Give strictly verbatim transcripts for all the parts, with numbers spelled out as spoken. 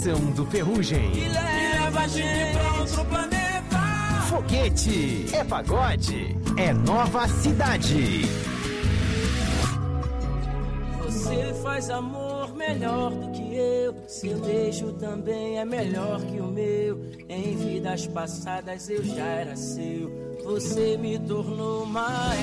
do Ferrugem. E leva a gente pra outro planeta. Foguete é pagode, é Nova Cidade. Você faz amor melhor do que eu. Seu beijo também é melhor que o meu. Em vidas passadas eu já era seu. Você me tornou maior.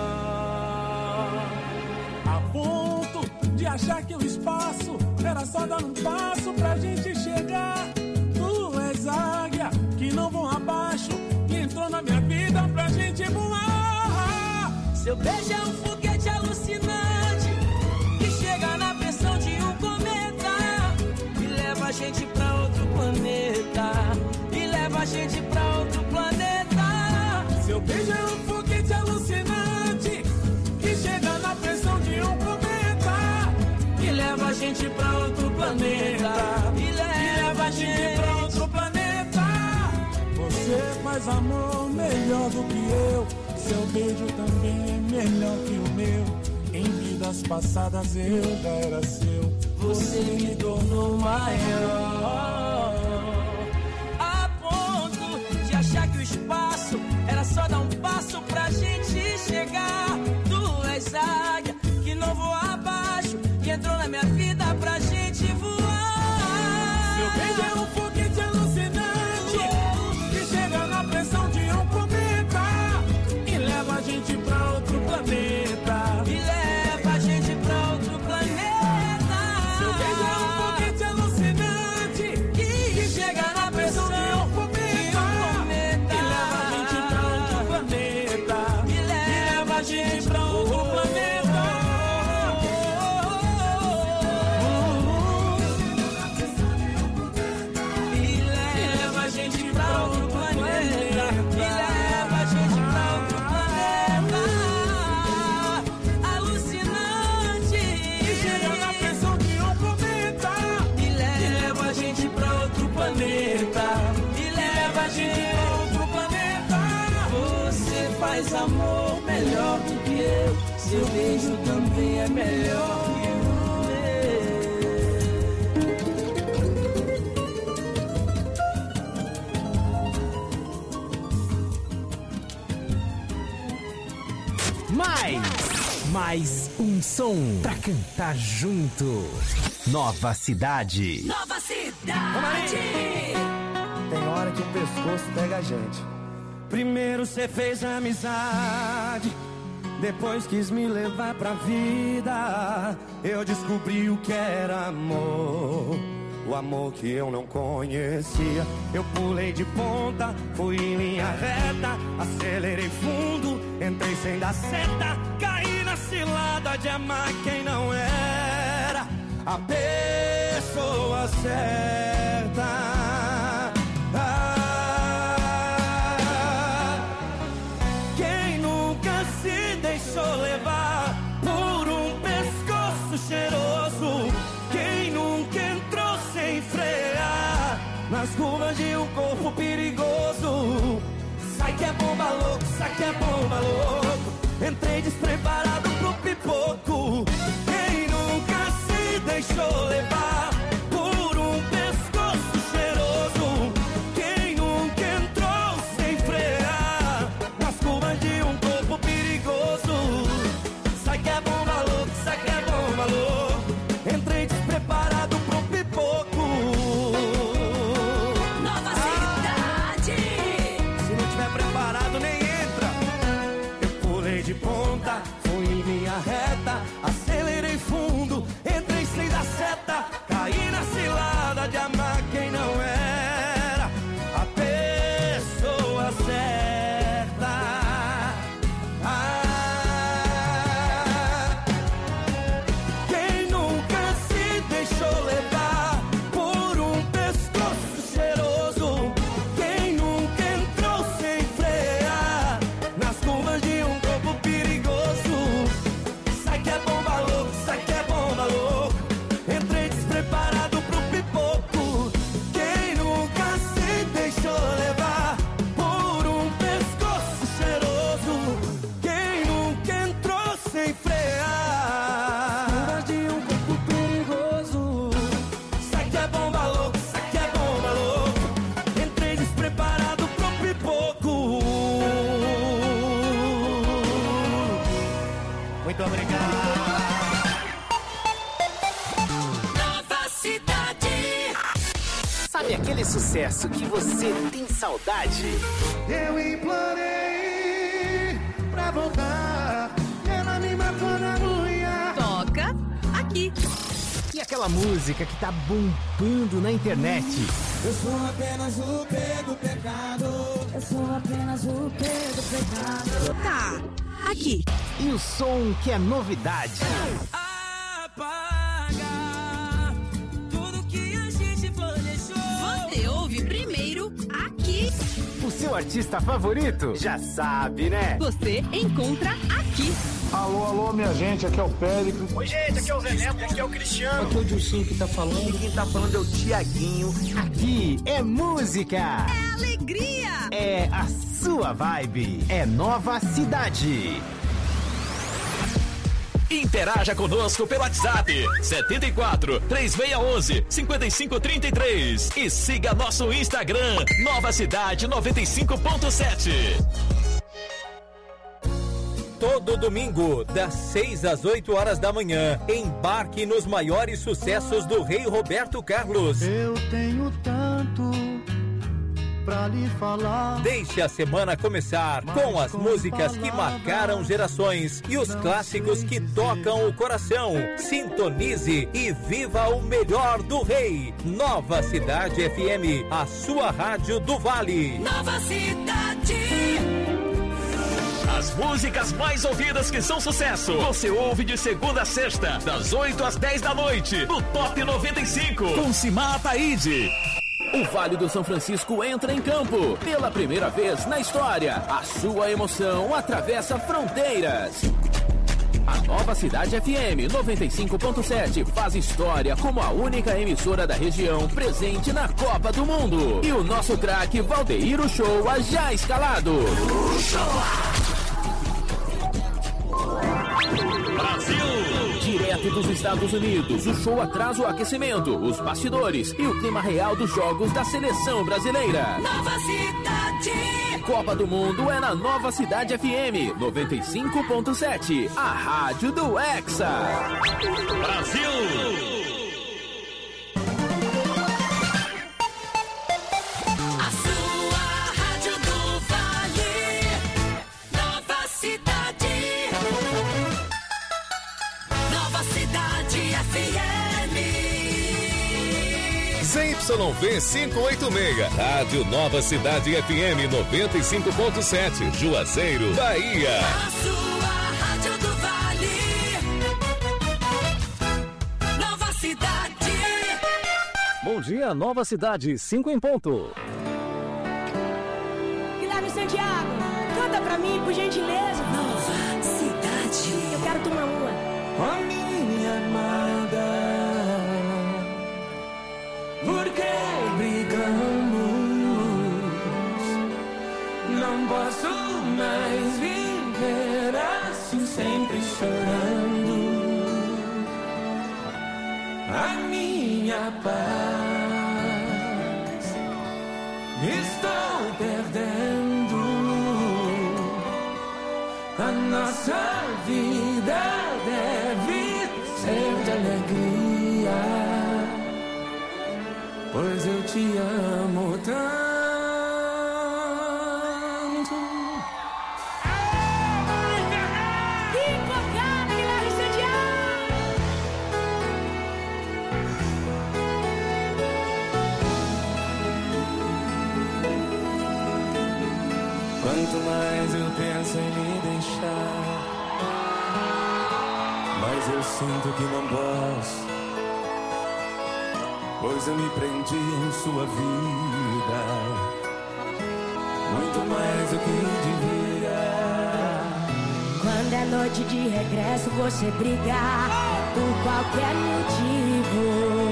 A ponto de achar que o espaço era só dar um passo pra gente chegar. Tu és águia que não voa abaixo, que entrou na minha vida pra gente voar. Seu beijo é um foguete alucinante que chega na pressão de um cometa e leva a gente pra outro planeta. E leva a gente pra outro planeta. Seu beijo é um foguete alucinante que chega na pressão de um cometa e leva a gente pra outro planeta. E leva a gente pra outro planeta. Você faz amor melhor do que eu. Seu beijo também é melhor que o meu. Em vidas passadas eu já era seu. Você me tornou maior. A ponto de achar que o espaço era só dar um passo pra gente chegar. Tu és águia que não voa abaixo, que entrou na minha vida pra gente voar. Seu beijo é um foguete alucinante que chega na pressão de um cometa e leva a gente pra outro planeta. E leva a gente pra outro planeta. Seu beijo é um foguete alucinante que chega na pressão de um cometa e leva a gente pra outro planeta. E leva a gente pra outro planeta. E leva a gente pra outro planeta. Você faz amor melhor do que eu. Seu beijo também é melhor que o meu. Mais, mais um som pra cantar junto. Nova Cidade. Nova Cidade. Tem hora que o pescoço pega a gente. Primeiro cê fez amizade, depois quis me levar pra vida. Eu descobri o que era amor, o amor que eu não conhecia. Eu pulei de ponta, fui em linha reta, acelerei fundo, entrei sem dar seta. Caí na cilada de amar quem não era a pessoa certa. Deixou levar por um pescoço cheiroso. Quem nunca entrou sem frear nas curvas de um corpo perigoso. Sai que é bomba louco, sai que é bomba louco. Entrei despreparado pro pipoco. Quem nunca se deixou levar por um pescoço cheiroso. Quem nunca entrou sem frear nas curvas de um corpo perigoso. Sai que é bomba louco, sai que é bomba louco. Entrei despreparado pro pipoco. Nova Cidade. Ah, se não tiver preparado nem entra. Eu pulei de ponta, fui em linha reta, acelerei fundo, entrei sem dar seta, caí aquele sucesso que você tem saudade. Eu implorei pra voltar, ela me matou na unha. Toca aqui. E aquela música que tá bombando na internet. Eu sou apenas o P do pecado. Eu sou apenas o P do pecado. Tá, aqui. E o som que é novidade. Apagar tudo que a gente planejou. Você ouve primeiro aqui. O seu artista favorito? Já sabe, né? Você encontra aqui. Alô, alô, minha gente, aqui é o Péricles. Oi, gente, aqui é o Zé Neto, aqui é o Cristiano. Aqui é o Dilcinho que tá falando. E quem tá falando é o Tiaguinho. Aqui é música. É alegria. É a sua vibe. É Nova Cidade. Interaja conosco pelo WhatsApp setenta e quatro, três seis um um, cinco cinco três três e siga nosso Instagram Nova Cidade noventa e cinco ponto sete. Todo domingo, das seis às oito horas da manhã, embarque nos maiores sucessos do Rei Roberto Carlos. Eu tenho tanto pra lhe falar. Deixe a semana começar com as músicas que marcaram gerações e os clássicos que tocam o coração. Sintonize e viva o melhor do Rei. Nova Cidade F M, a sua rádio do Vale. Nova Cidade. As músicas mais ouvidas que são sucesso, você ouve de segunda a sexta, das oito às dez da noite, no Top noventa e cinco, com Simar Ataíde. O Vale do São Francisco entra em campo. Pela primeira vez na história, a sua emoção atravessa fronteiras. A Nova Cidade F M noventa e cinco ponto sete faz história como a única emissora da região presente na Copa do Mundo. E o nosso craque Valdeir Uchoa já escalado. Brasil! Direto dos Estados Unidos, o show traz o aquecimento, os bastidores e o clima real dos jogos da seleção brasileira. Nova Cidade. Copa do Mundo é na Nova Cidade F M noventa e cinco ponto sete, a rádio do Hexa. Brasil! A sua rádio do Vale. Nova Cidade. Nova Cidade F M. Z Y V quinhentos e oitenta e seis, Rádio Nova Cidade F M noventa e cinco ponto sete, Juazeiro, Bahia. A sua rádio do Vale. Nova Cidade. Bom dia, Nova Cidade, cinco em ponto. Guilherme Santiago, canta pra mim, por gentileza. Nova Cidade. Eu quero tomar uma. Oh, minha amada, por que brigamos? Não posso mais viver assim, sempre chorando. A minha paz estou perdendo. A nossa vida deve ser de alegria, pois eu te amo tanto. Invocado, Guilherme Santiago. Quanto mais eu penso em me deixar, mas eu sinto que não posso, pois eu me prendi em sua vida, muito mais do que devia. Quando é noite de regresso, você briga por qualquer motivo.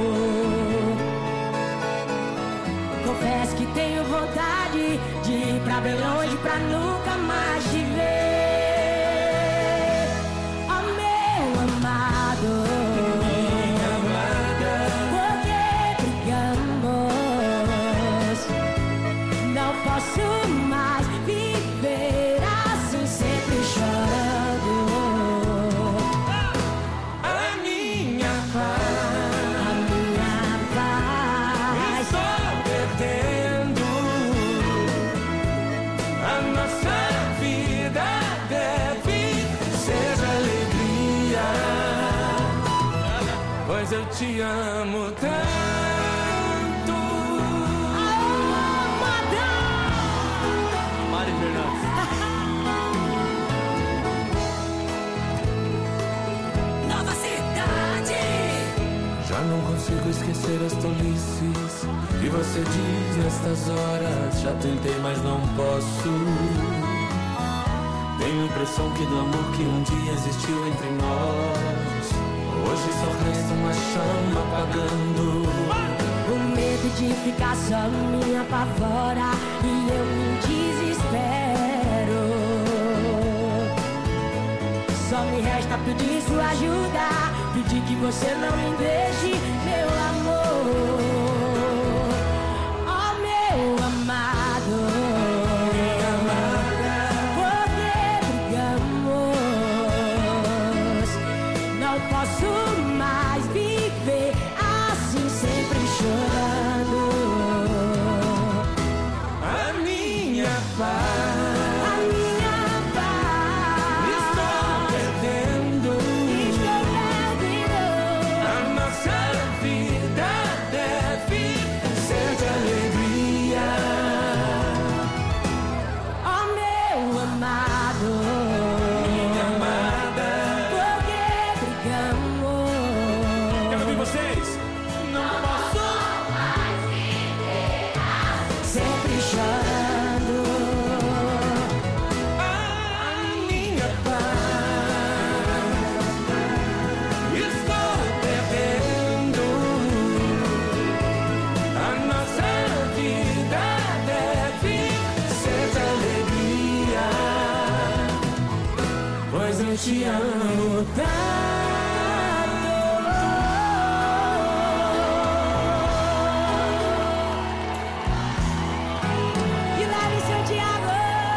Confesso que tenho vontade de ir pra bem longe pra nunca mais te ver. Oh, meu amado, Minha amada, por que brigamos? Não posso mais viver assim, sempre chorando. a minha paz A minha paz estou perdendo. te amo tanto. Mari Fernandes. Nova Cidade. Já não consigo esquecer as tolices que você diz nestas horas. Já tentei, mas não posso. Tenho a impressão que do amor que um dia existiu entre nós, hoje só resta uma chama apagando. O medo de ficar só me apavora e eu me desespero. Só me resta pedir sua ajuda, pedir que você não me deixe, meu amor. Oh, meu amado. Posso mais viver assim, sempre chorando. A minha paz, a minha paz, estou perdendo, estou perdendo. A nossa vida deve ser de alegria. Oh, meu amado. Eu te amo tanto. E leve seu Thiago.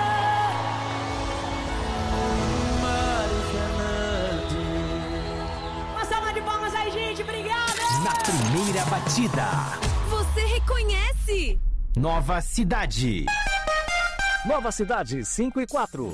Mari Fernandes. Uma salva de palmas aí, gente. Obrigada. Na primeira batida. Você reconhece? Nova Cidade. Nova Cidade cinco e quatro.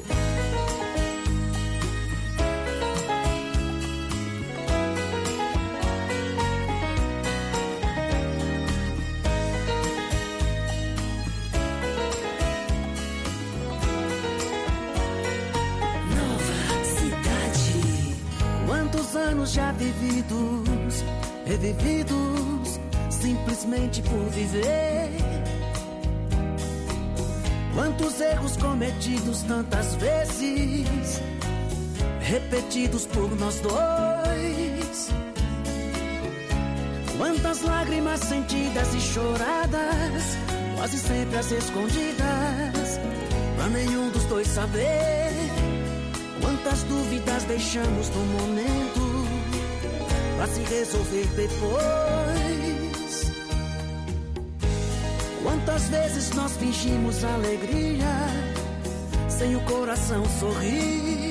Anos já vividos, revividos, simplesmente por viver. Quantos erros cometidos tantas vezes, repetidos por nós dois. Quantas lágrimas sentidas e choradas, quase sempre às escondidas, pra nenhum dos dois saber. Quantas dúvidas deixamos no momento pra se resolver depois. Quantas vezes nós fingimos alegria sem o coração sorrir.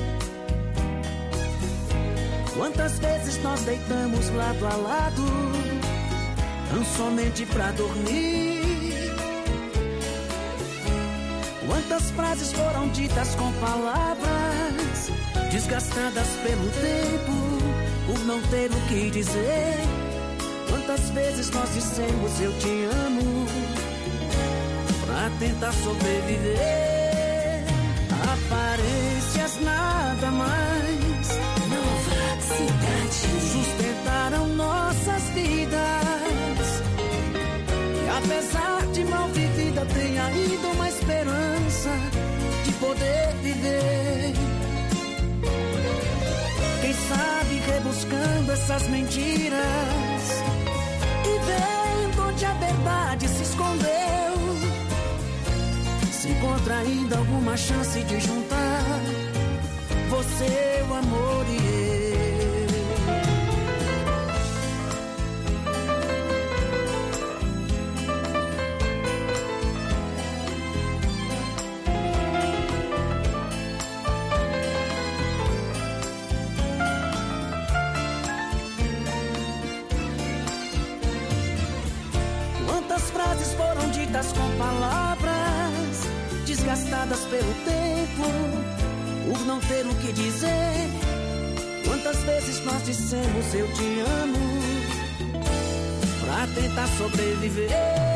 Quantas vezes nós deitamos lado a lado tão somente pra dormir. Quantas frases foram ditas com palavras desgastadas pelo tempo, por não ter o que dizer. Quantas vezes nós dissemos eu te amo pra tentar sobreviver. Aparências nada mais, Nova Cidade, sustentaram nossas vidas. E apesar de mal vivida, tem ainda uma esperança de poder viver. Quem sabe rebuscando essas mentiras e vendo onde a verdade se escondeu, se encontra ainda alguma chance de juntar você, o amor e eu. Frases foram ditas com palavras desgastadas pelo tempo, por não ter o que dizer. Quantas vezes nós dissemos eu te amo a tentar sobreviver.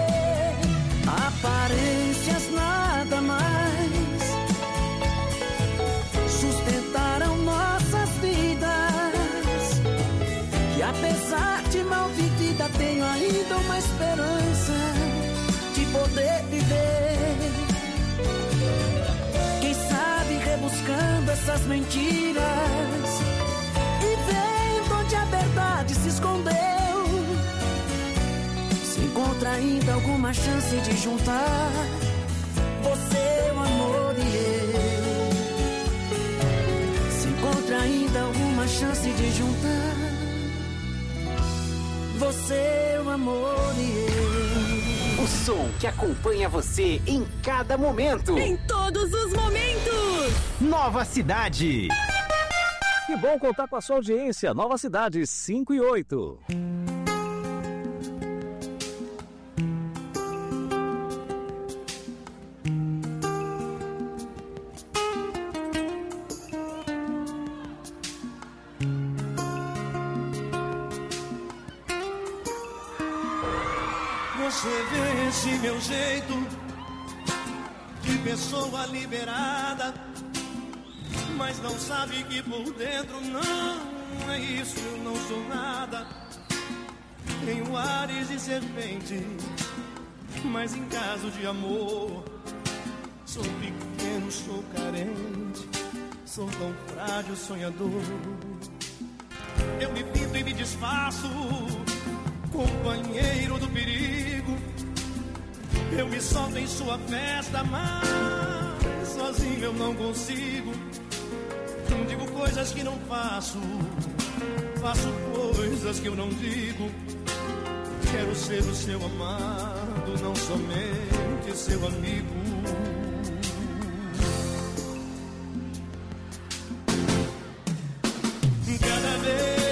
Aparências nada mais sustentaram nossas vidas. E apesar de mal vivida, tenho ainda uma esperança de poder viver. Quem sabe rebuscando essas mentiras e vendo onde a verdade se escondeu, se encontra ainda alguma chance de juntar você, o amor e eu. Se encontra ainda alguma chance de juntar você, o amor e eu. O som que acompanha você em cada momento. Em todos os momentos. Nova Cidade. Que bom contar com a sua audiência. Nova Cidade cinco e oito. Você vê esse meu jeito de pessoa liberada, mas não sabe que por dentro não é isso, eu não sou nada. Tenho ares de serpente, mas em caso de amor sou pequeno, sou carente, sou tão frágil, sonhador. Eu me pinto e me desfaço, companheiro do perigo. Eu me solto em sua festa, mas sozinho eu não consigo. Não digo coisas que não faço, faço coisas que eu não digo. Quero ser o seu amado, não somente seu amigo. Cada vez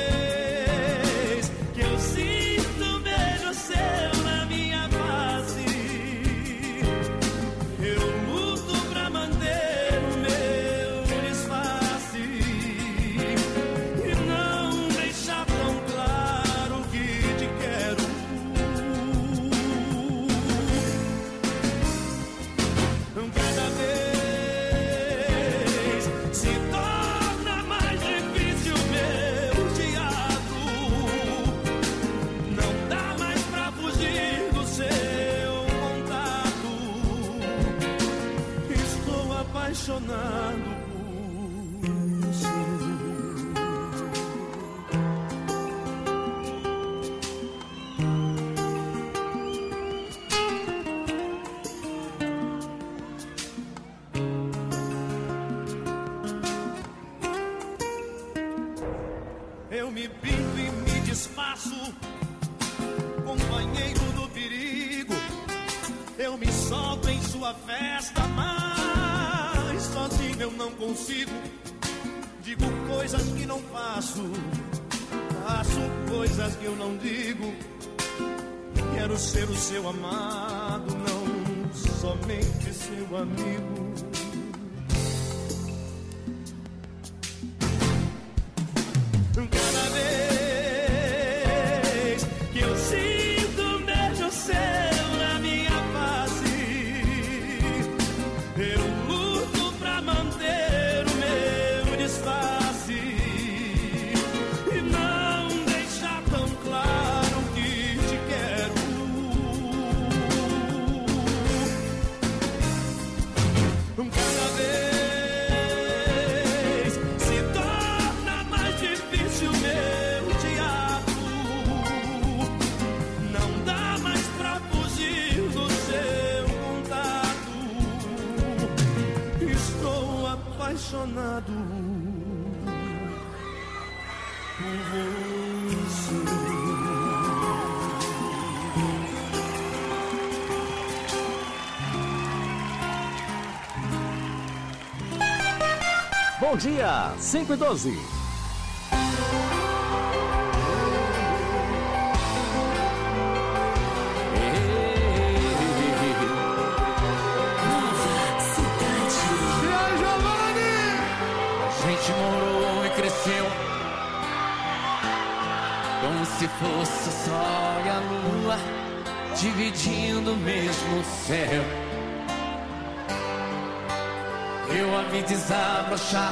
apaixonado por você. Eu me pinto e me desfaço, companheiro do perigo. Eu me solto em sua festa, mas sozinho eu não consigo. Digo coisas que não faço, faço coisas que eu não digo. Quero ser o seu amado, não somente seu amigo. Cada vez que eu sinto um beijo seu na minha face, eu luto pra manter o meu disfarce e não deixar tão claro que te quero. Cada vez se torna mais difícil meu teatro. Não dá mais pra fugir do seu contato. Estou apaixonado por você. Bom dia, cinco e doze. A gente morou e cresceu como se fosse o sol e a dividindo o mesmo céu. Eu a vi desabrochar,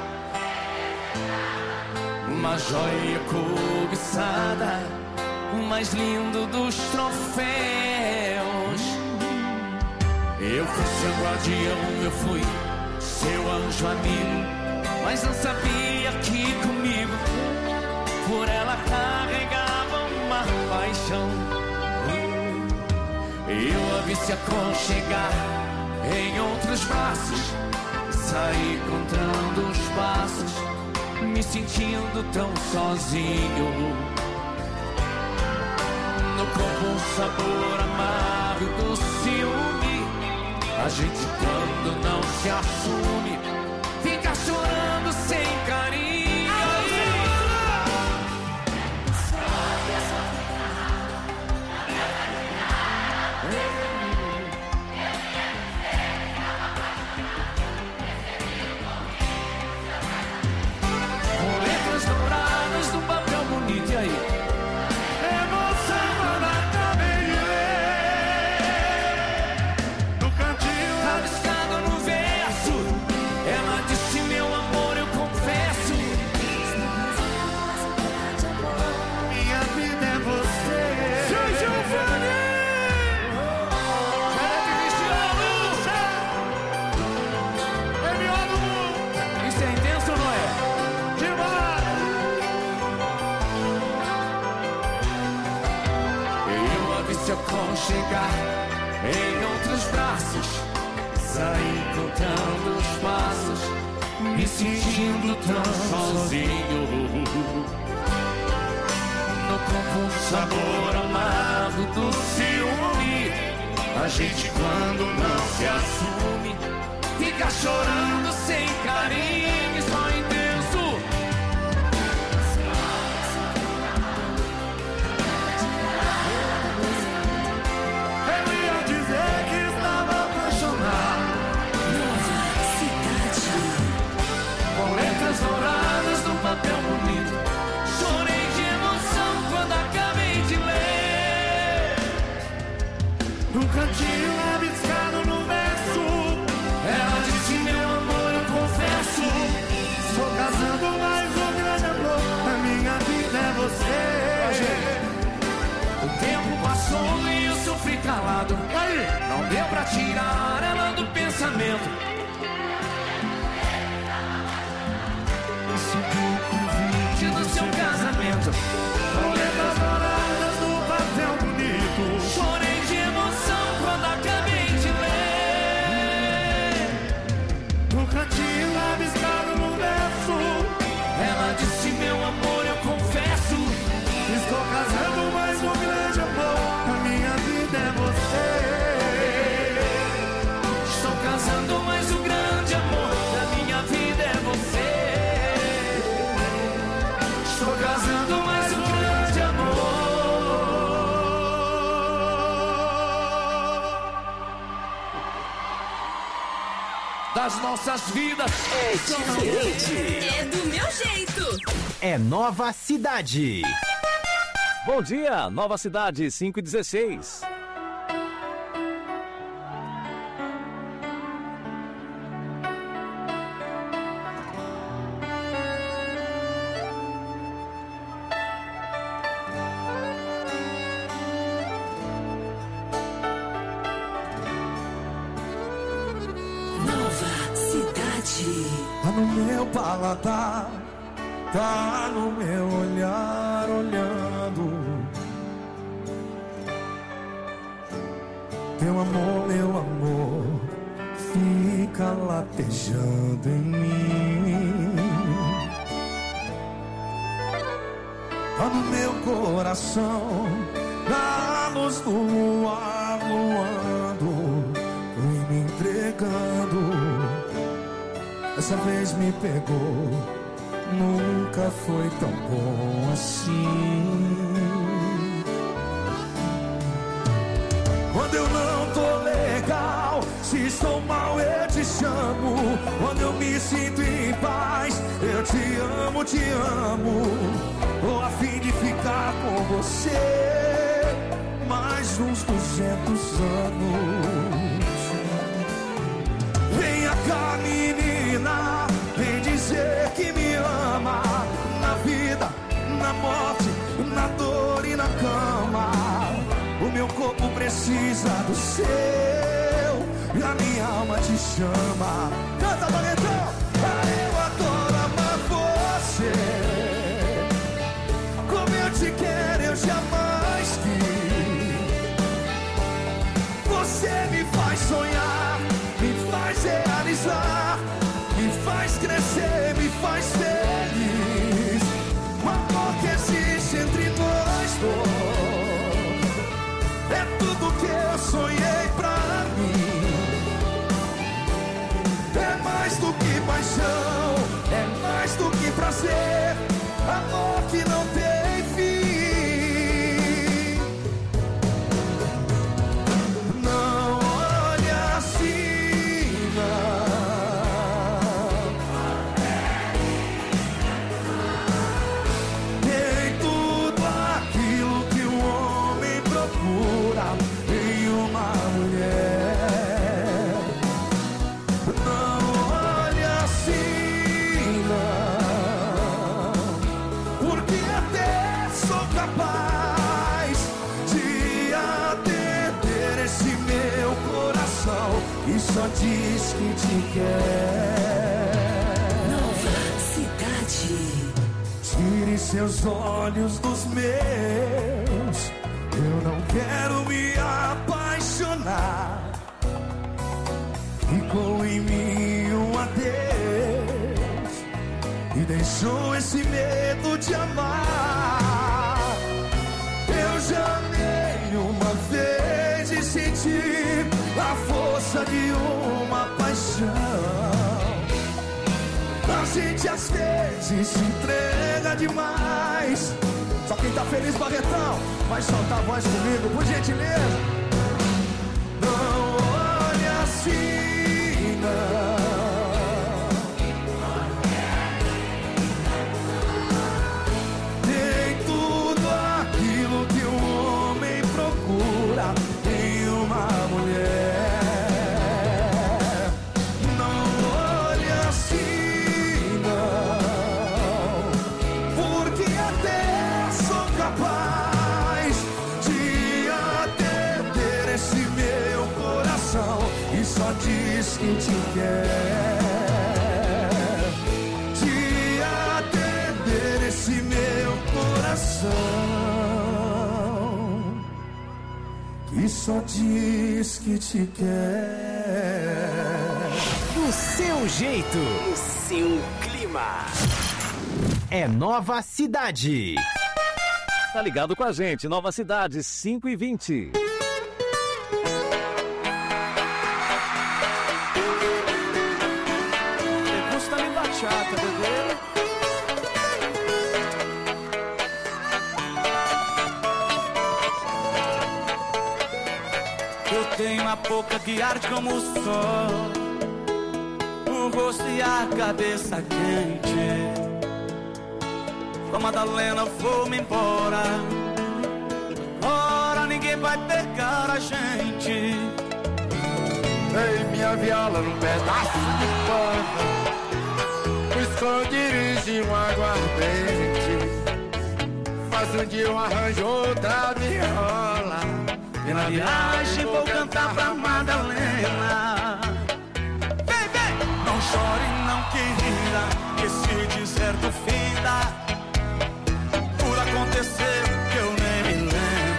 uma joia cobiçada, o mais lindo dos troféus. Eu fui seu guardião, eu fui seu anjo amigo, mas não sabia que comigo por ela carregava uma paixão. Eu a vi se aconchegar em outros braços, saí contando os passos, me sentindo tão sozinho. No corpo um sabor amargo do ciúme. A gente quando não se assume fica chorando sem carinho. Com letras douradas no papel bonito, e aí? Chegar em outros braços, sair contando os passos, me sentindo tão sozinho. No corpo um sabor amargo do ciúme. A gente quando não se assume fica chorando sem carinho, só intenso. Douradas no papel bonito, chorei de emoção quando acabei de ler. No cantinho rabiscado no verso, ela disse: meu amor, eu confesso, estou casando, mas o grande amor da minha vida é você. O tempo passou e eu sofri calado, não deu pra tirar ela do pensamento. Do seu casamento, com letras douradas no papel bonito, chorei de emoção quando acabei de ler. No cantinho rabiscado no verso, ela disse: meu amor, eu confesso, estou casando, mas o grande amor da minha vida é você. Estou casando, mas o grande amor da minha vida é você. Estou casando, mas um grande amor das nossas vidas é diferente. É do meu jeito. É Nova Cidade. Bom dia, Nova Cidade, cinco e dezesseis. Tá no meu paladar, tá no meu olhar olhando. Teu amor, meu amor, fica latejando em mim. Tá no meu coração, na luz do luar luando, fui me entregando. Dessa vez me pegou, nunca foi tão bom assim. Quando eu não tô legal, se estou mal eu te chamo. Quando eu me sinto em paz, eu te amo, te amo. Tô a fim de ficar com você mais mais uns duzentos anos. Venha cá, menina, vem dizer que me ama. Na vida, na morte, na dor e na cama. O meu corpo precisa do seu e a minha alma te chama. Canta, Valentão! Eu adoro amar você. Como eu te quero, eu jamais quis. Você me faz sonhar, me faz realizar, me faz crescer, me faz feliz. O amor que existe entre nós dois é tudo que eu sonhei pra mim. É mais do que paixão, é mais do que prazer, amor que não tem fim. Não olhe assim, não. Tem tudo aquilo que o homem procura em uma mulher. Não olhe assim, não, porque até sou capaz de atender esse meu coração e só diz que te quer. Nova Cidade. Tire seus olhos dos meus, eu não quero me apaixonar. Ficou em mim um adeus e deixou esse medo de amar. Eu já amei uma vez e senti a força de uma paixão. A gente às vezes se entrega demais. Só quem tá feliz, Barretão, vai soltar a voz comigo, por gentileza. Não olhe assim, não. Tem tudo aquilo que o homem procura em uma mulher. Não olhe assim, não, porque até sou capaz de atender esse meu coração e só diz que te quer. De atender esse meu coração e só diz que te quer. Do seu jeito, o seu clima. É Nova Cidade. Tá ligado com a gente, Nova Cidade, cinco e vinte. Gusta-me bachata, bebê. Eu tenho uma boca que arde como o sol, o rosto e a cabeça quente. Com a Madalena vou-me embora, ora ninguém vai pegar a gente. Ei, minha viola num pedaço de pano, o esconderijo um aguardente. Faz um dia eu arranjo outra viola, e na viagem vou cantar pra Madalena. Vem, vem! Não chore, não querida, que se deserto finda, por acontecer que eu nem me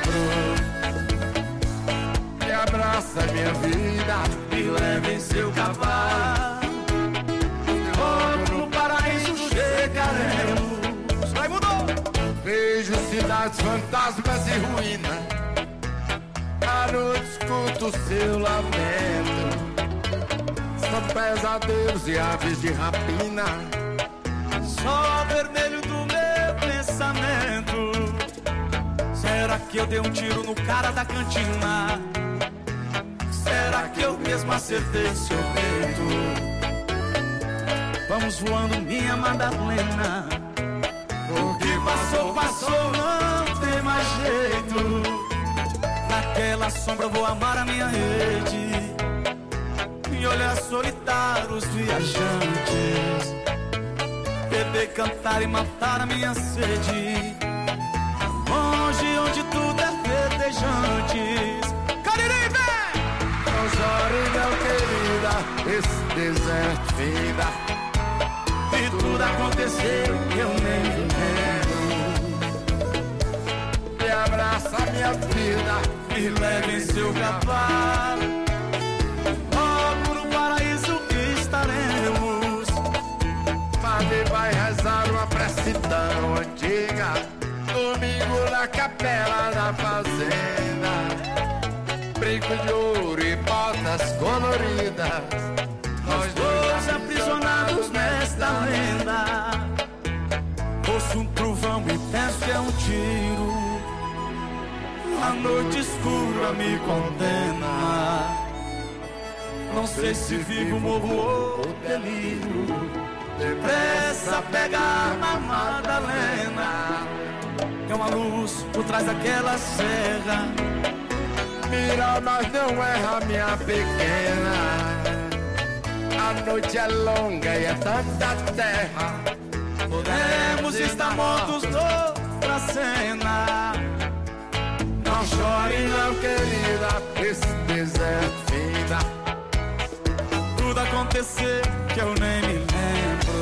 lembro. Me abraça, minha vida, me leve em seu cavalo, logo no paraíso chegaremos. Vai, mudou! Vejo cidades fantasmas e ruínas, à noite escuto o seu lamento. São pesadelos e aves de rapina, só vermelho do meu pensamento. Será que eu dei um tiro no cara da cantina? Será que eu mesmo acertei seu peito? Vamos voando, minha Madalena. O que passou, passou, não tem mais jeito. Na daquela sombra eu vou amar a minha rede e olhar solitários viajantes, beber, cantar e matar a minha sede, longe onde tudo é verdejantes. Cariri, vem! Não chore, meu querida, esse deserto vida, e tudo aconteceu e eu nem me lembro. Me abraça, minha vida, me leve em seu cavalo, logo no paraíso que estaremos. Padre vai rezar uma prece tão antiga, domingo na capela da fazenda, brinco de ouro e botas coloridas, nós dois aprisionados nesta lenda. Ouço um trovão e penso que é um tiro, a noite escura me condena. Não sei se vivo, morro ou delírio. Depressa pega a arma, Madalena. É uma luz por trás daquela serra. Mira, mas não erra, minha pequena. A noite é longa e é tanta terra. Podemos estar mortos noutra cena. Não chore, não, querida, esse deserto vida, tudo acontecer que eu nem me lembro.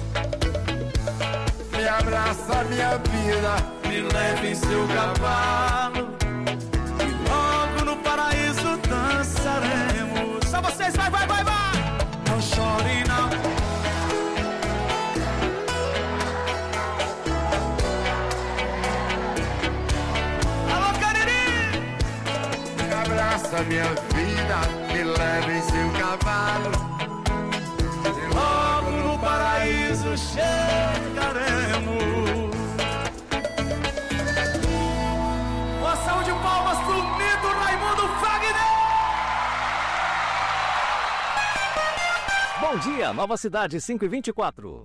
Me abraça, minha vida, me leve em seu cavalo, e logo no paraíso dançaremos. Só vocês, vai, vai, vai, vai! Não chore, não. Abraça minha vida, me leve em seu cavalo, e logo no paraíso chegaremos. Uma salva de palmas pro mito Raimundo Fagner. Bom dia, Nova Cidade, cinco e vinte e quatro.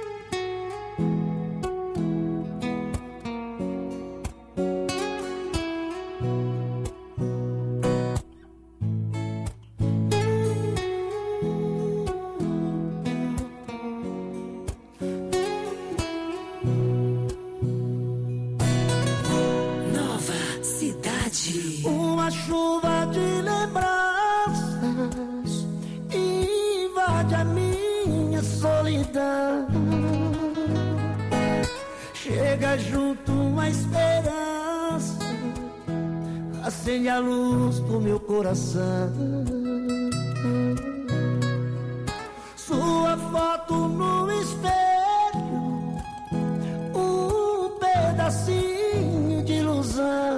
Uma chuva de lembranças invade a minha solidão. Chega junto uma esperança, acende a luz do meu coração. Sua foto no espelho, um pedacinho de ilusão.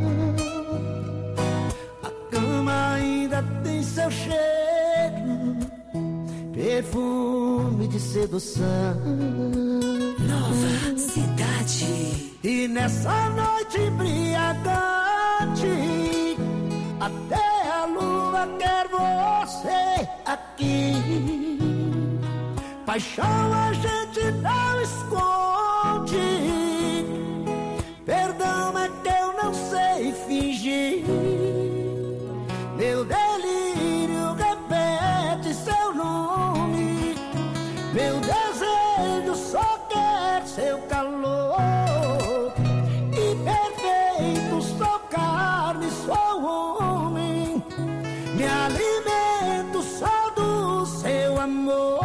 Ainda tem seu cheiro, perfume de sedução. Nova Cidade. E nessa noite embriagante, até a lua quer você aqui. Paixão a gente não esconde, perdão é que eu não sei fingir. Meu delírio repete seu nome, meu desejo só quer seu calor. E perfeito sou carne, sou homem, me alimento só do seu amor.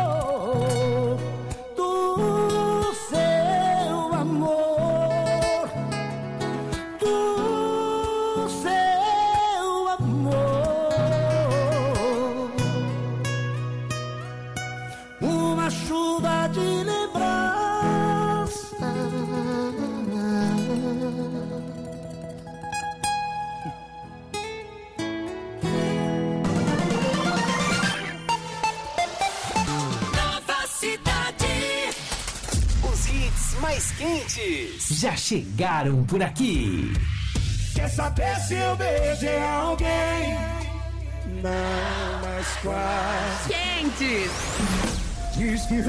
Do seu amor, do seu amor. Uma chuva de lembrança, Nova Cidade. Os hits mais quentes já chegaram por aqui. Quer saber se eu beijei alguém? Não, mas quase. Quentes. Diz que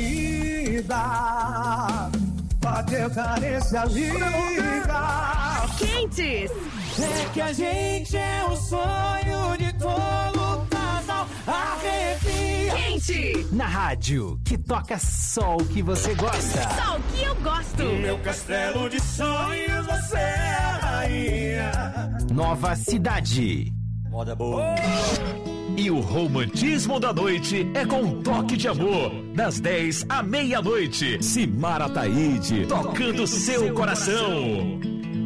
recaída, bateu carência liga. quentes. É que a gente é o sonho de todo casal. Arrepia. Quente. Na rádio, que toca só o que você gosta. Só o que eu gosto. No meu castelo de sonhos, você é a rainha. Nova Cidade. Moda boa. E o romantismo da noite é com um toque de amor. Das dez à meia-noite. Simara Taide, tocando seu coração.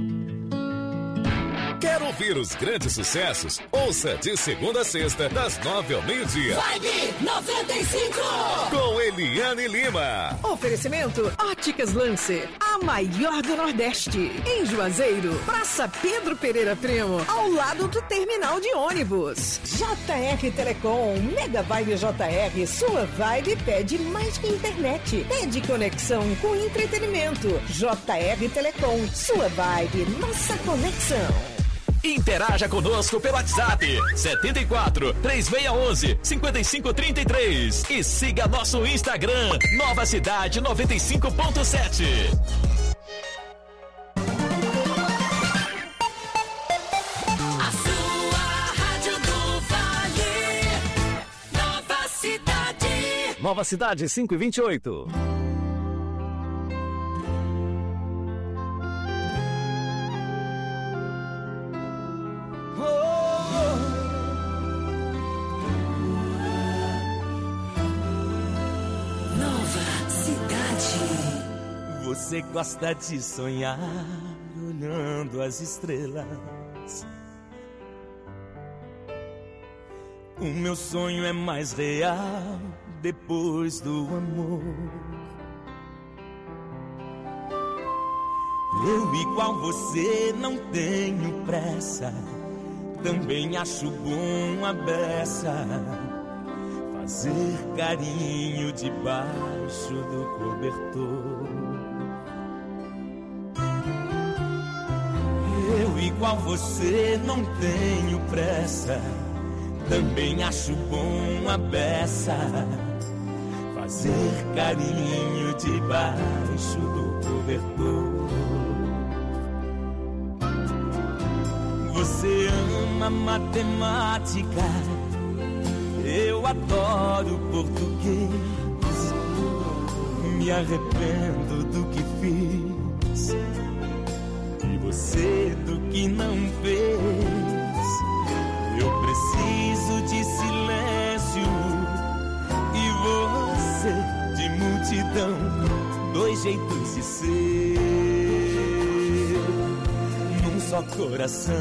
Quer ouvir os grandes sucessos? Ouça de segunda a sexta, das nove ao meio-dia. Vibe noventa e cinco. Com Eliane Lima. Oferecimento Óticas Lancer, a maior do Nordeste. Em Juazeiro, Praça Pedro Pereira Primo, ao lado do terminal de ônibus. J R Telecom, Mega Vibe J R, sua vibe pede mais que internet. Pede conexão com entretenimento. J R Telecom, sua vibe, nossa conexão. Interaja conosco pelo WhatsApp setenta e quatro, três seis um um, cinco cinco três três e siga nosso Instagram Nova Cidade noventa e cinco ponto sete. A sua rádio do Vale, Nova Cidade. Nova Cidade cinco e vinte e oito. Você gosta de sonhar olhando as estrelas. O meu sonho é mais real depois do amor. Eu, igual você, não tenho pressa. Também acho bom a beça fazer carinho debaixo do cobertor. Eu, igual você, não tenho pressa. Também acho bom a beça fazer carinho debaixo do cobertor. Você ama matemática, eu adoro português. Me arrependo do que fiz e você do que não fez. Eu preciso de silêncio e você de multidão. Dois jeitos de ser num só coração.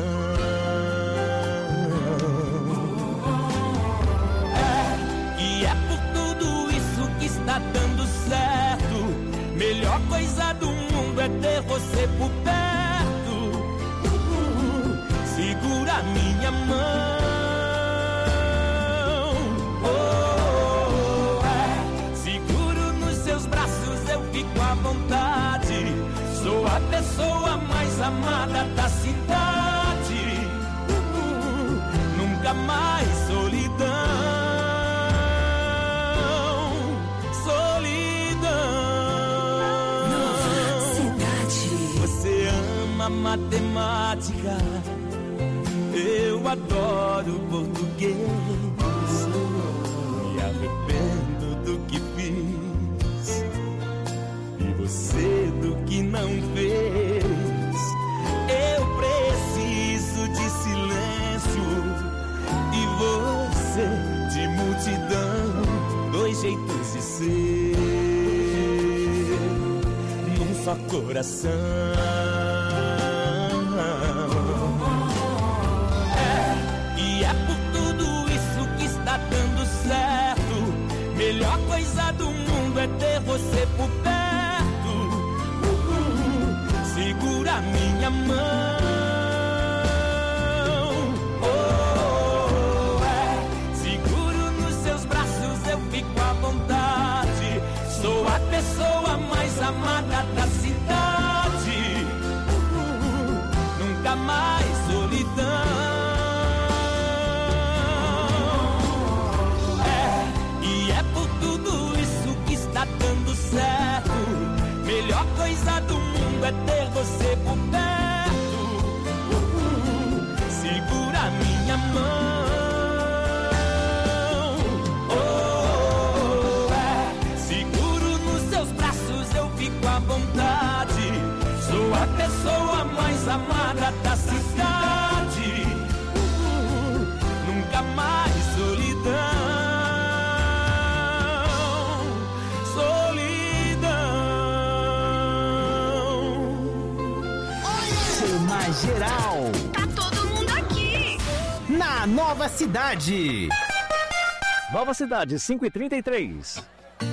É, e é por tudo isso que está dando certo. Melhor coisa do mundo é ter você por perto. Uh, segura minha mão. Oh, é, seguro nos seus braços, eu fico à vontade. Sou a pessoa mais amada da cidade. Uh, nunca mais solidão. Solidão. Nova Cidade. Você ama matemática, eu adoro português. Me arrependo do que fiz e você do que não fez. Eu preciso de silêncio e você de multidão. Dois jeitos de ser num só coração. É, e é por tudo isso que está dando certo. Melhor coisa do mundo é ter você por perto. Uh, segura minha mão. Oh, é, seguro nos seus braços, eu fico à vontade. Sou a pessoa mais amada da cidade. Uh, nunca mais solidão. É, e é por tudo isso que está dando certo. Melhor coisa do mundo é ter você por perto. minha mão. Oh, é. Seguro nos seus braços, eu fico à vontade. Sou a pessoa mais amada da cidade. Uh, nunca mais solidão. Geral. Tá todo mundo aqui. Na Nova Cidade. Nova Cidade, cinco e trinta e três.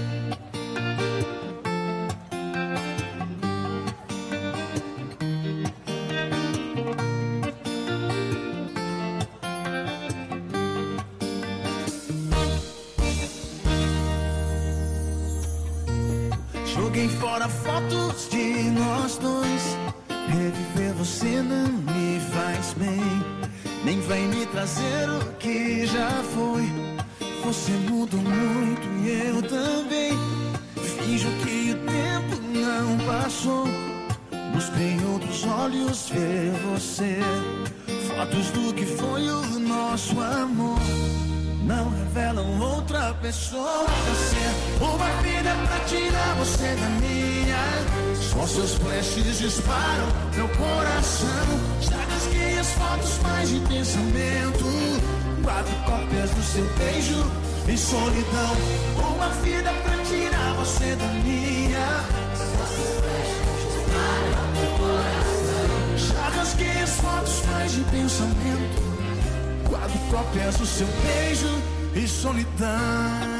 Joguei fora fotos de nós dois. Reviver você não me faz bem, nem vai me trazer o que já foi. Você mudou muito e eu também. Finjo que o tempo não passou. Busquei em outros olhos ver você. Fotos do que foi o nosso amor não revelam outra pessoa. Ser uma vida pra tirar você da minha. Só seus flashes disparam meu coração. Já rasguei as fotos mais de pensamento. Quatro cópias do seu beijo e solidão. Uma vida pra tirar você da minha. Só seus flashes disparam meu coração. Já rasguei as fotos mais de pensamento. Quatro cópias do seu beijo e solidão.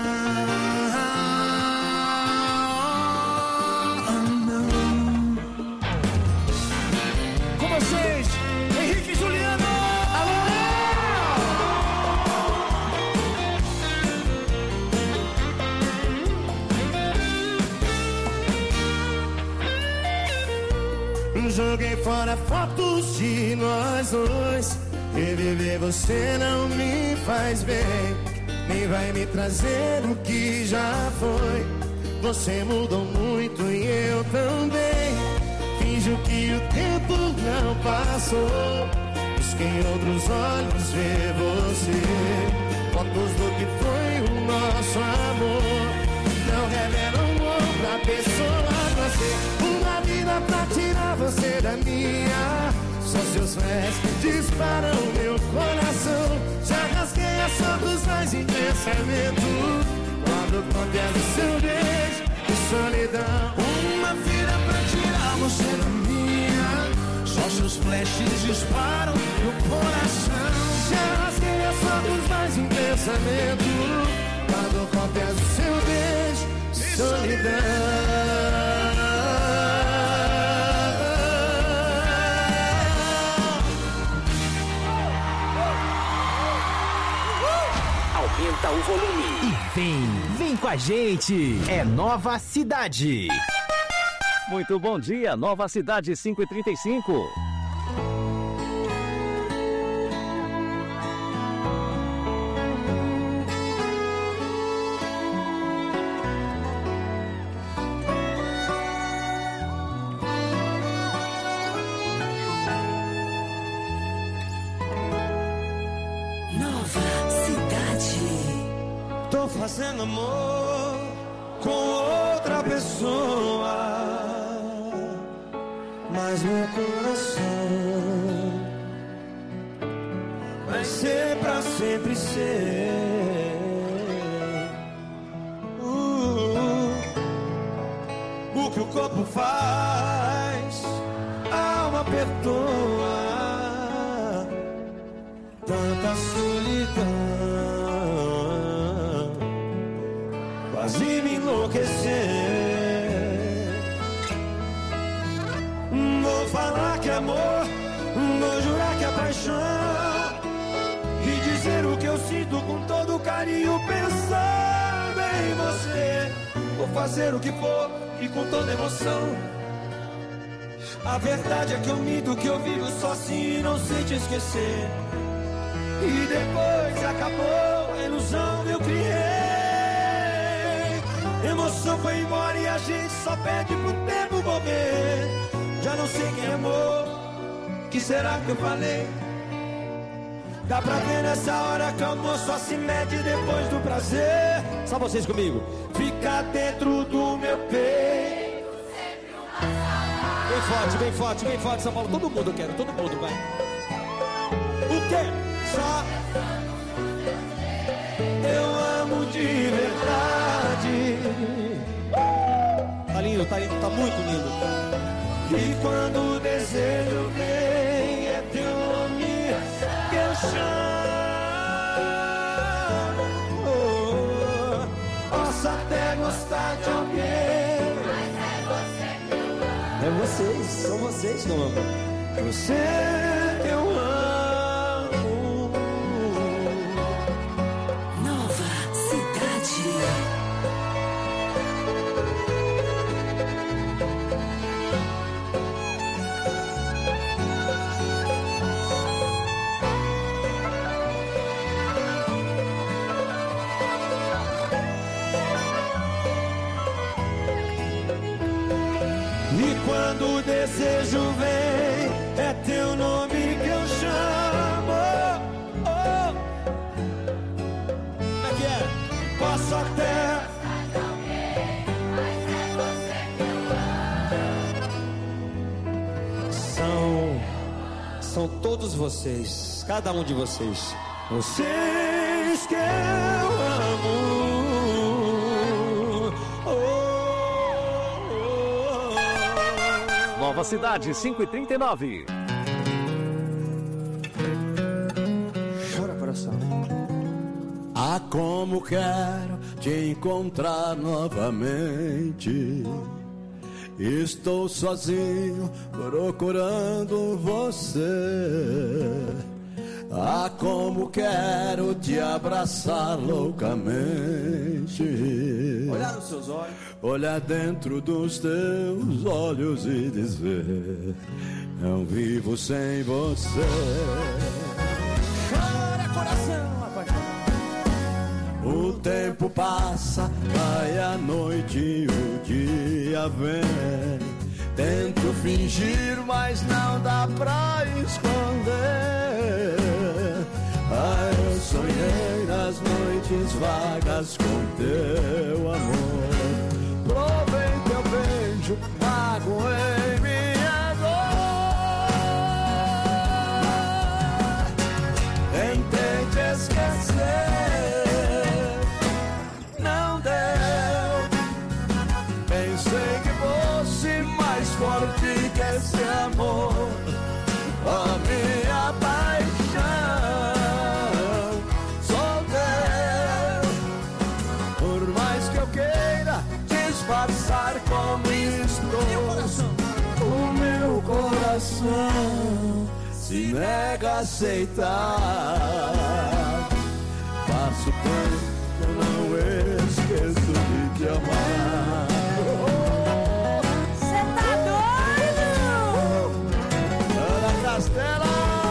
Vocês, Henrique e Juliano. Alô! Joguei fora fotos de nós dois. Reviver você não me faz bem, nem vai me trazer o que já foi. Você mudou muito e eu também. Finjo que o tempo não passou. Busquei em outros olhos ver você. Fotos do que foi o nosso amor não revelam outra pessoa pra ser. Uma vida pra tirar você da minha. Só seus pés disparam meu coração. Já rasguei as fotos mais em pensamento. Quando cópias do seu beijo e solidão. Uma vida pra tirar você da minha. Só seus flashes disparam no coração. Já rasguei as fotos mais em pensamento. Quando cópias do seu beijo e solidão. Aumenta o volume e vem, vem com a gente. É Nova Cidade. Muito bom dia, Nova Cidade, cinco e trinta e cinco. Tô fazendo amor com outra pessoa, mas meu coração vai ser pra sempre ser. Uh, o que o corpo faz, a alma perdoa. Tanta solidão quase me enlouquecer. Vou falar que é amor, vou jurar que é paixão, e dizer o que eu sinto com todo carinho, pensando em você. Vou fazer o que for e com toda emoção. A verdade é que eu minto, que eu vivo sozinho e não sei te esquecer. E depois acabou a ilusão que eu criei. Emoção foi embora e a gente só pede pro tempo morrer. Já não sei quem amou, que será que eu falei? Dá pra ver nessa hora que o amor só se mede depois do prazer. Só vocês comigo. Fica dentro do meu peito. Bem forte, bem forte, bem forte, São Paulo. Todo mundo, eu quero, todo mundo, vai. O quê? Só eu amo de verdade. Tá lindo, tá lindo, tá muito lindo. E quando o desejo vem, é teu nome que eu chamo. Posso até gostar de alguém, mas é você que eu amo. É vocês, são vocês que eu amo. É você que eu amo. Nova Cidade. Quando o desejo vem, é teu nome que eu chamo. Oh. Como é que é? Posso até São São todos vocês, cada um de vocês. Vocês que eu amo. Nova Cidade, cinco e trinta e nove. Chora, coração. Ah, como quero te encontrar novamente. Estou sozinho procurando você. Ah, como quero te abraçar loucamente. Olhar nos seus olhos, olhar dentro dos teus olhos e dizer: não vivo sem você. Chora, coração, apaixonado. O tempo passa, vai a noite e o dia vem. Tento fingir, mas não dá pra esconder. Ah, eu sonhei nas noites vagas com teu amor. Provei teu beijo, magoei minha dor. Tentei te esquecer, não deu. Pensei que fosse mais forte que esse amor. A minha paixão sou teu. Por mais que eu queira disfarçar como estou, o meu coração se nega a aceitar. Passo tempo, eu não esqueço de te amar. Cê tá doido? Ana Castela,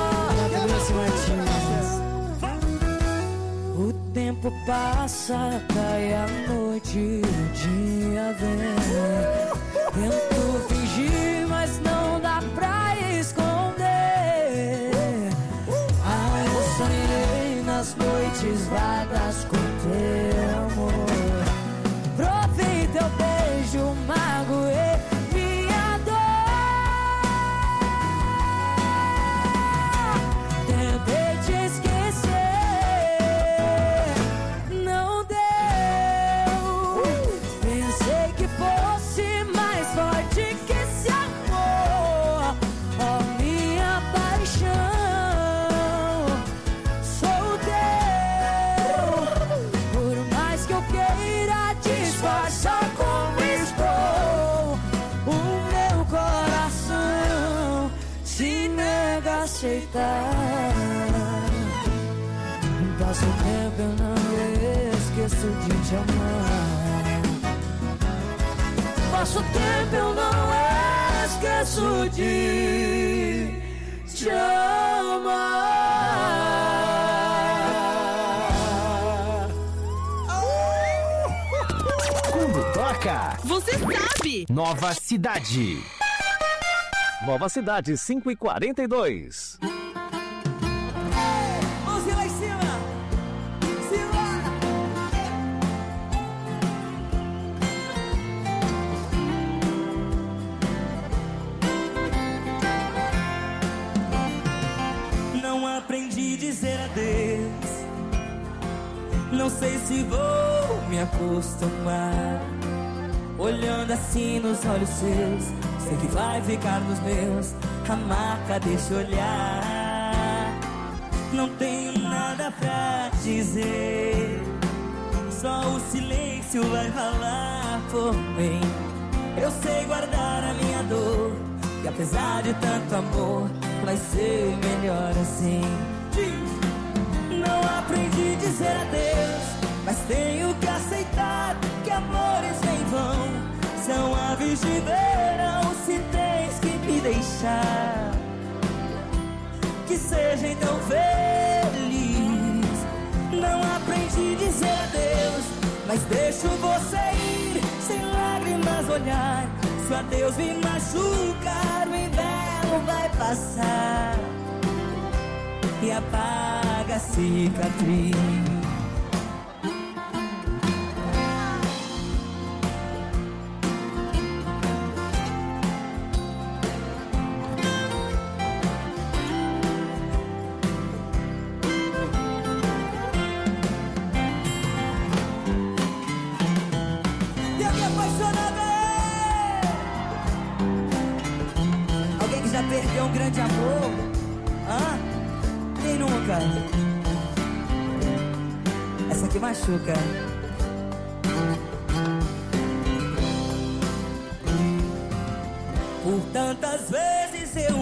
o tempo passa, cai a noite, o dia vem. Tento fingir, mas não dá pra esconder. Ah, eu sonhei nas noites vagas com teu amor. Provei teu beijo, magoei minha dor. Tentei te esquecer, não deu. Pensei que fosse mais forte que esse amor. Oh, minha paixão sou teu. Por mais que eu queira disfarçar como estou, o meu coração se nega a aceitar. Passa o tempo, eu não esqueço de te amar. Passa o tempo, eu não esqueço de te amar. Quando toca, você sabe. Nova Cidade. Nova Cidade, cinco e quarenta e dois. Não sei se vou me acostumar. Olhando assim nos olhos seus, sei que vai ficar nos meus a marca desse olhar. Não tenho nada pra dizer, só o silêncio vai falar por mim. Eu sei guardar a minha dor, e apesar de tanto amor, vai ser melhor assim. Não aprendi a dizer adeus, mas tenho que aceitar que amores vêm e vão, são aves de verão. Se tens que me deixar, que seja então feliz. Não aprendi a dizer adeus, mas deixo você ir, sem lágrimas olhar. Se o adeus me machucar, o inverno vai passar e apaga a cicatriz. Tem alguém apaixonado? Alguém que já perdeu um grande amor? Hã? Quem nunca? Essa aqui machuca. Por tantas vezes eu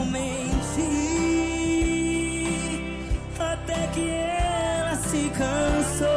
menti, até que ela se cansou.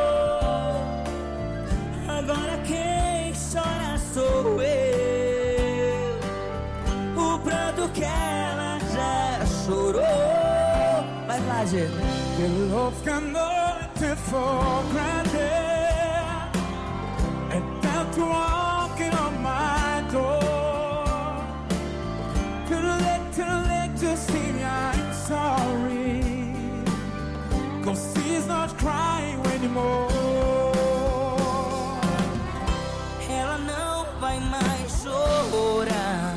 Agora quem chora sou eu, o pranto que ela já chorou. Vai lá, gente. Your love cannot take for granted, and that walking on my door. Too late, too late to see I'm sorry, 'cause she's not crying anymore. Ela não vai mais chorar.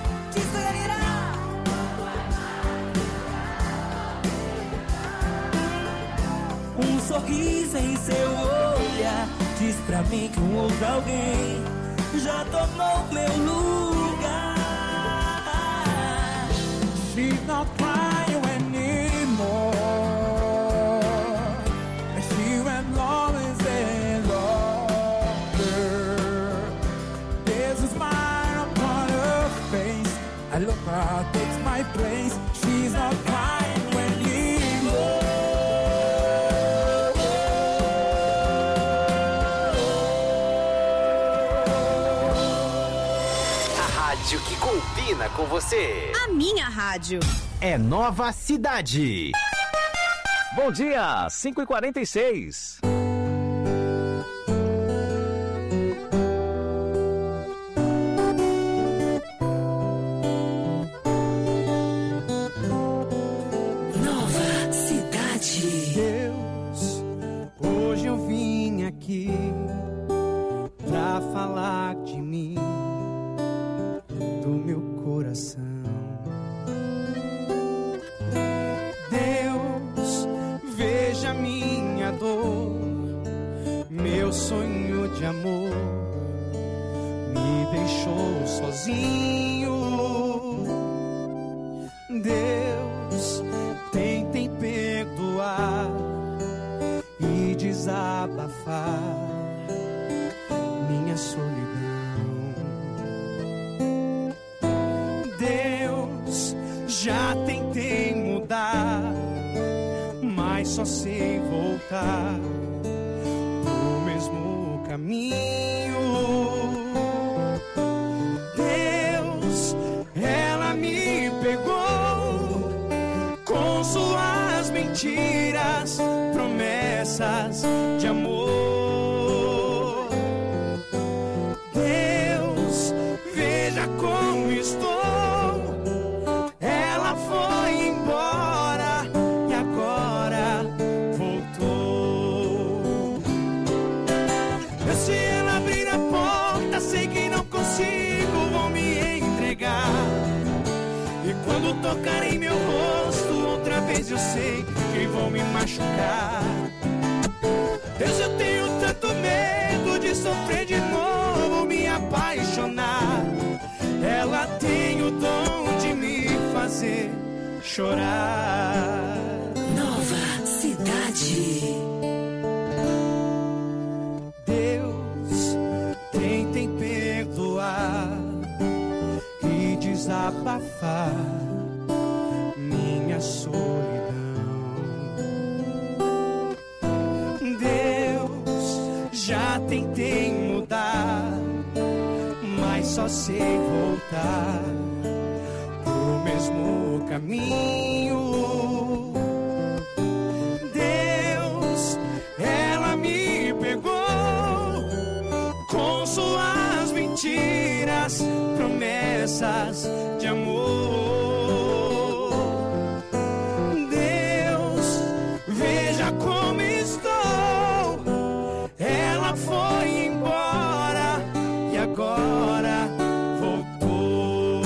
Um sorriso em seu olhar diz pra mim que um outro alguém já tomou meu lugar. She's not crying anymore, and she went always and longer. There's a smile upon her face, I look her takes my place. She's not crying anymore. Que combina com você. A minha rádio é Nova Cidade. Bom dia, cinco e quarenta e seis. Nova Cidade. Deus, hoje eu vim aqui pra falar de mim, do meu coração. Deus, veja minha dor, meu sonho de amor me deixou sozinho. Deus, tentem perdoar e desabafar minha solidão. Deus, já tentei mudar, mas só sei voltar pro mesmo caminho. Deus, ela me pegou com suas mentiras, promessas de amor. Deus, veja como estou. Ela foi embora e agora voltou. Eu, se ela abrir a porta, sei que não consigo, vou me entregar. E quando tocar em meu rosto outra vez, eu sei que vou me machucar. Eu chorar. Nova Cidade. Deus tenta em perdoar e desabafar minha solidão. Deus, já tentei mudar, mas só sei voltar pro mesmo caminho. Deus, ela me pegou com suas mentiras, promessas de amor. Deus, veja como estou. Ela foi embora e agora voltou.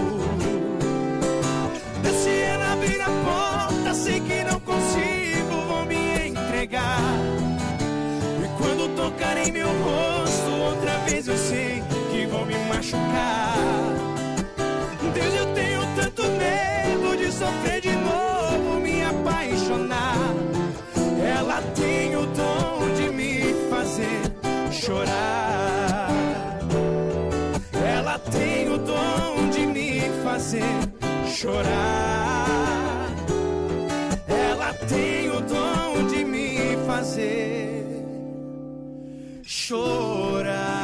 Deus, se ela abrir a porta, sei que não consigo, vou me entregar. E quando tocar em meu rosto outra vez, eu sei que vou me machucar. Deus, eu tenho tanto medo de sofrer de novo, me apaixonar. Ela tem o dom de me fazer chorar. Ela tem o dom de me fazer chorar. Ela tem o dom de me fazer chorar.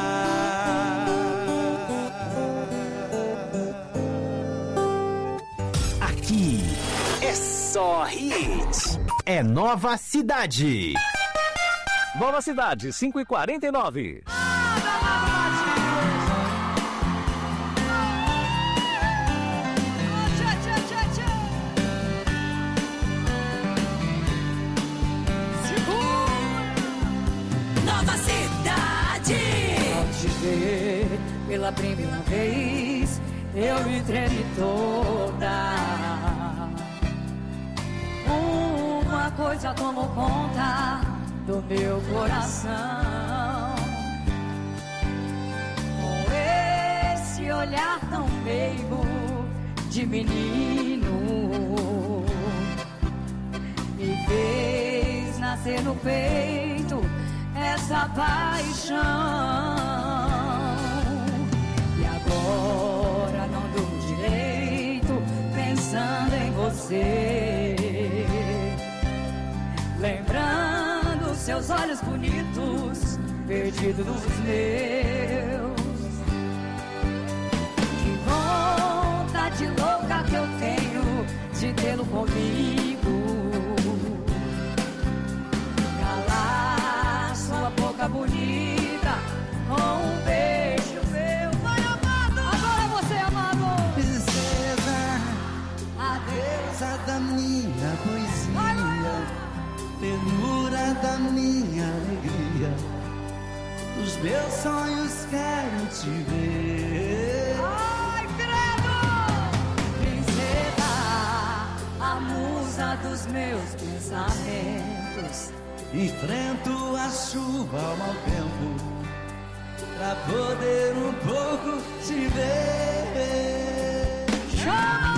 Aqui é só hits. É Nova Cidade. Nova Cidade, cinco e quarenta e nove. Nova Cidade. Ao te ver pela primeira vez, eu me tremi toda. Uma coisa tomou conta do meu coração. Com esse olhar tão meigo de menino, me fez nascer no peito essa paixão. E agora não durmo direito pensando em você, lembrando seus olhos bonitos perdidos nos meus. Que vontade louca que eu tenho de tê-lo comigo, calar sua boca bonita com um beijo meu. Vai, amado! Agora você, amado! Princesa, a deusa da minha poesia, ternura da minha alegria, os meus sonhos quero te ver. Ai, credo! Princesa, a musa dos meus pensamentos, enfrento a chuva ao mau tempo pra poder um pouco te ver. Chama!